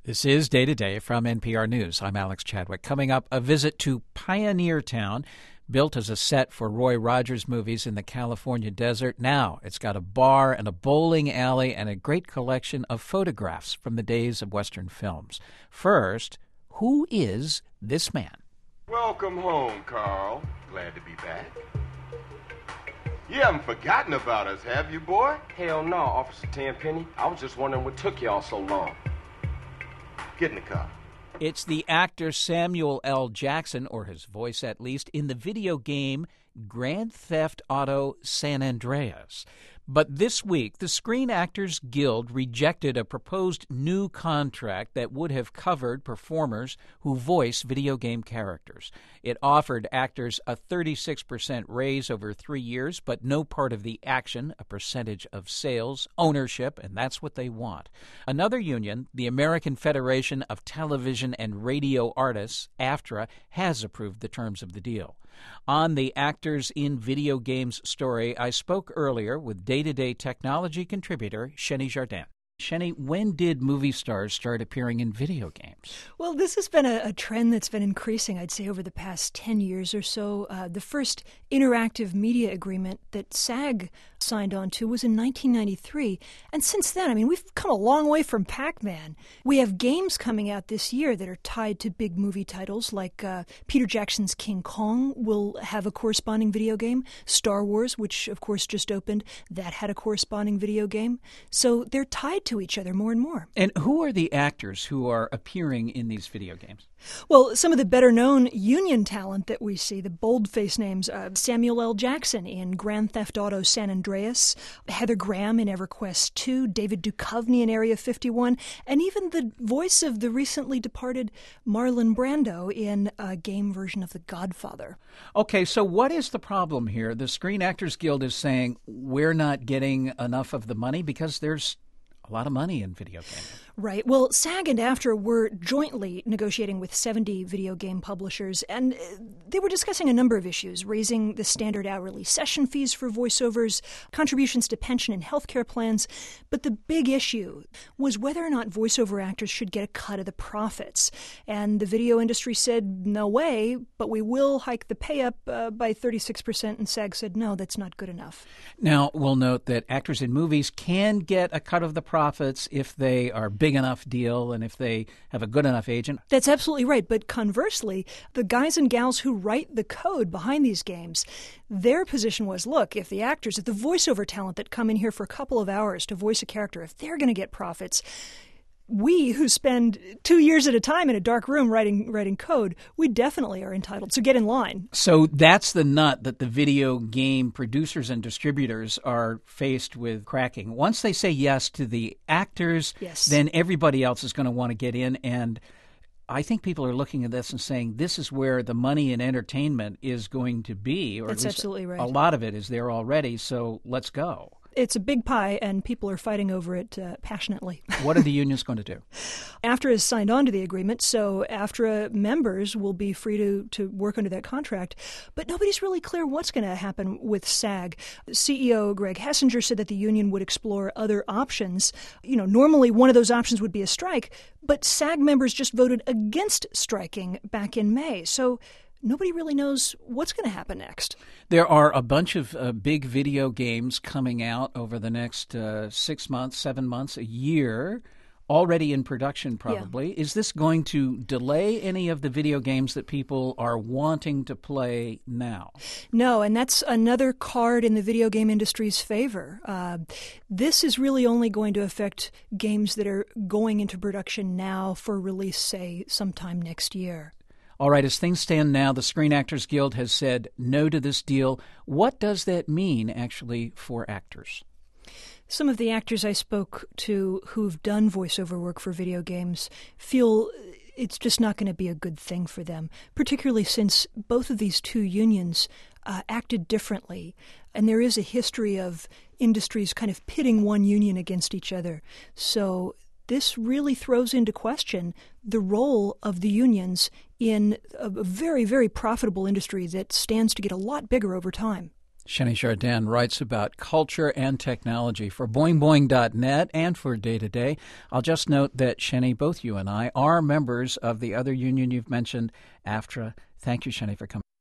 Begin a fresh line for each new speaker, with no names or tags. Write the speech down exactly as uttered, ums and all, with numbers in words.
This is Day to Day from N P R News. I'm Alex Chadwick. Coming up, a visit to Pioneer Town, built as a set for Roy Rogers movies in the California desert. Now it's got a bar and a bowling alley and a great collection of photographs from the days of Western films. First, who is this man?
Welcome home, Carl. Glad to be back. You haven't forgotten about us, have you, boy?
Hell no, Officer Tenpenny. I was just wondering what took y'all so long.
Get in the car.
It's the actor Samuel L. Jackson, or his voice at least, in the video game Grand Theft Auto San Andreas. But this week, the Screen Actors Guild rejected a proposed new contract that would have covered performers who voice video game characters. It offered actors a thirty-six percent raise over three years, but no part of the action, a percentage of sales, ownership, and that's what they want. Another union, the American Federation of Television and Radio Artists, AFTRA, has approved the terms of the deal. On the Actors in Video Games story, I spoke earlier with day-to-day technology contributor Shenny Jardin. Shenny, when did movie stars start appearing in video games?
Well, this has been a, a trend that's been increasing, I'd say, over the past ten years or so. Uh, the first interactive media agreement that SAG signed on to was in nineteen ninety-three. And since then, I mean, we've come a long way from Pac-Man. We have games coming out this year that are tied to big movie titles, like uh, Peter Jackson's King Kong will have a corresponding video game. Star Wars, which, of course, just opened, that had a corresponding video game. So they're tied to each other more and more.
And who are the actors who are appearing in these video games?
Well, some of the better-known union talent that we see, the bold-faced names, uh, Samuel L. Jackson in Grand Theft Auto San Andreas, Heather Graham in EverQuest two, David Duchovny in Area fifty-one, and even the voice of the recently departed Marlon Brando in a game version of The Godfather.
Okay, so what is the problem here? The Screen Actors Guild is saying we're not getting enough of the money because there's a lot of money in video games.
Right. Well, SAG and AFTRA were jointly negotiating with seventy video game publishers, and they were discussing a number of issues, raising the standard hourly session fees for voiceovers, contributions to pension and health care plans. But the big issue was whether or not voiceover actors should get a cut of the profits. And the video industry said, no way, but we will hike the pay up uh, by thirty-six percent, and SAG said, no, that's not good enough.
Now, we'll note that actors in movies can get a cut of the profits if they are big enough deal and if they have a good enough agent.
That's absolutely right. But conversely, the guys and gals who write the code behind these games, their position was, look, if the actors, if the voiceover talent that come in here for a couple of hours to voice a character, if they're going to get profits, we who spend two years at a time in a dark room writing writing code, we definitely are entitled. So get in line.
So that's the nut that the video game producers and distributors are faced with cracking. Once they say yes to the actors,
yes,
then everybody else is going to want to get in. And I think people are looking at this and saying this is where the money in entertainment is going to be. Or
that's
at least
absolutely right.
A lot of it is there already, so let's go.
It's a big pie, and people are fighting over it uh, passionately.
What are the unions going to do?
AFTRA has signed on to the agreement, so AFTRA members will be free to, to work under that contract. But nobody's really clear what's going to happen with SAG. C E O Greg Hessinger said that the union would explore other options. You know, normally one of those options would be a strike, but SAG members just voted against striking back in May. So nobody really knows what's going to happen next.
There are a bunch of uh, big video games coming out over the next uh, six months, seven months, a year, already in production probably. Yeah. Is this going to delay any of the video games that people are wanting to play now?
No, and that's another card in the video game industry's favor. Uh, this is really only going to affect games that are going into production now for release, say, sometime next year.
All right, as things stand now, the Screen Actors Guild has said no to this deal. What does that mean, actually, for actors?
Some of the actors I spoke to who've done voiceover work for video games feel it's just not going to be a good thing for them, particularly since both of these two unions uh, acted differently. And there is a history of industries kind of pitting one union against each other. So this really throws into question the role of the unions in a very, very profitable industry that stands to get a lot bigger over time.
Sheni Chardin writes about culture and technology for boing boing dot net and for Day to Day. I'll just note that, Sheni, both you and I are members of the other union you've mentioned, AFTRA. Thank you, Sheni, for coming.